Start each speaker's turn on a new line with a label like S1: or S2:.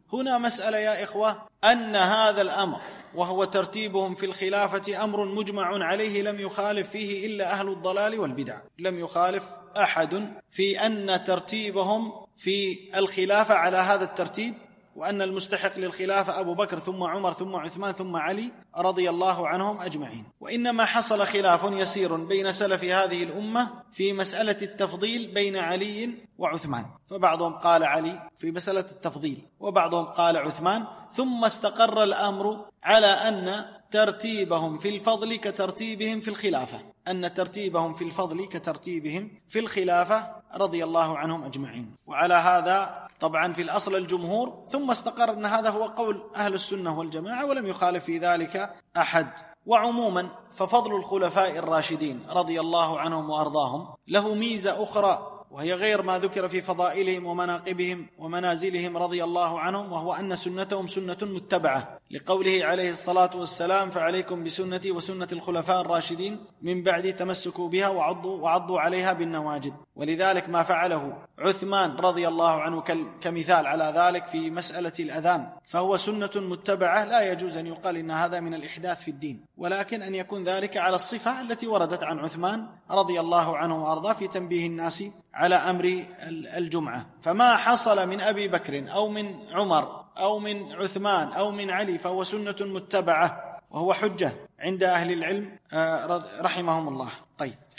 S1: هنا مسألة يا إخوة، أن هذا الأمر وهو ترتيبهم في الخلافة أمر مجمع عليه، لم يخالف فيه إلا أهل الضلال والبدع، لم يخالف أحد في أن ترتيبهم في الخلافة على هذا الترتيب، وأن المستحق للخلافة أبو بكر ثم عمر ثم عثمان ثم علي رضي الله عنهم أجمعين. وإنما حصل خلاف يسير بين سلف هذه الأمة في مسألة التفضيل بين علي وعثمان، فبعضهم قال علي في مسألة التفضيل وبعضهم قال عثمان، ثم استقر الأمر على أن ترتيبهم في الفضل كترتيبهم في الخلافة، أن ترتيبهم في الفضل كترتيبهم في الخلافة رضي الله عنهم أجمعين. وعلى هذا طبعا في الأصل الجمهور، ثم استقر أن هذا هو قول أهل السنة والجماعة ولم يخالف في ذلك أحد. وعموما ففضل الخلفاء الراشدين رضي الله عنهم وأرضاهم له ميزة أخرى، وهي غير ما ذكر في فضائلهم ومناقبهم ومنازلهم رضي الله عنهم، وهو أن سنتهم سنة متبعة، لقوله عليه الصلاة والسلام: فعليكم بسنتي وسنة الخلفاء الراشدين من بعد تمسكوا بها وعضوا عليها بالنواجذ. ولذلك ما فعله عثمان رضي الله عنه كمثال على ذلك في مسألة الأذان، فهو سنة متبعة، لا يجوز أن يقال إن هذا من الإحداث في الدين، ولكن أن يكون ذلك على الصفة التي وردت عن عثمان رضي الله عنه وأرضاه في تنبيه الناس على أمر الجمعة. فما حصل من أبي بكر أو من عمر أو من عثمان أو من علي فهو سنة متبعة، وهو حجة عند أهل العلم رحمهم الله. طيب،